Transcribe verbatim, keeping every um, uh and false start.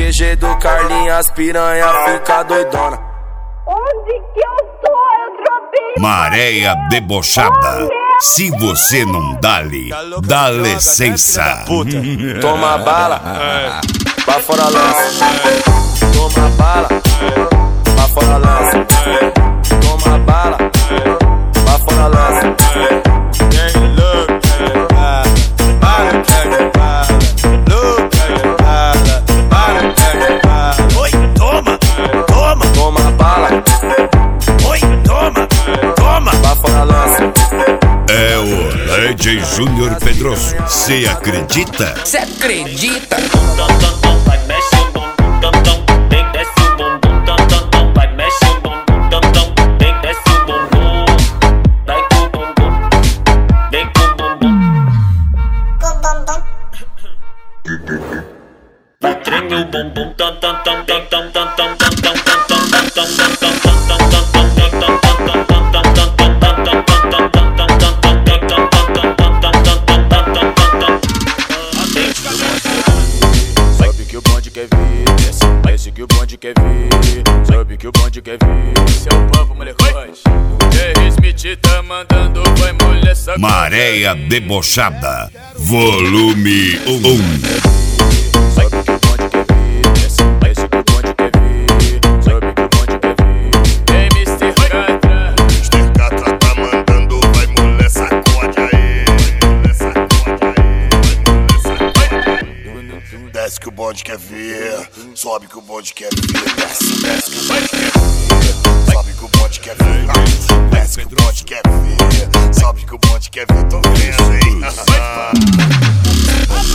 Q G do Carlinhos, piranha fica doidona. Onde que eu tô? Eu dropei. Maréia debochada. Se você não dá-lhe, dá licença. Toma bala, vai fora lança. Toma bala, vai fora lança. Toma bala, vai fora lança. Oi, toma, toma, toma bala. Oi, toma, toma, vai fora lança. É o D J Júnior Pedroso. Cê acredita? Cê acredita? Vai mexe o bumbum, vem desce o bumbum, vai mexe o bumbum, vem desce o bumbum, vai com o bumbum, vem com o bumbum, vai treme o bumbum, tam tam tam tam tam tam tam tam tam tam tam tam tam. Esse que o bonde quer ver, sabe que o bonde quer ver. Esse é o papo, molecote. O Jerry Smith tá mandando, vai mulher essa. Maréia debochada, volume um. Sabe que o bonde quer ver, esse que o bonde quer ver, sabe que o bonde quer ver. Ei, mister Catra, mister Catra tá mandando, vai mulher sacode aí, mulher sacode aí, vai mulher sacode aí. Desce que o bonde quer ver, sobe que o bonde quer ver, desce, desce que o bonde quer ver, sobe que o bonde quer ver, desce que o bonde quer ver, sobe que o bonde quer ver, tô vendo, hein?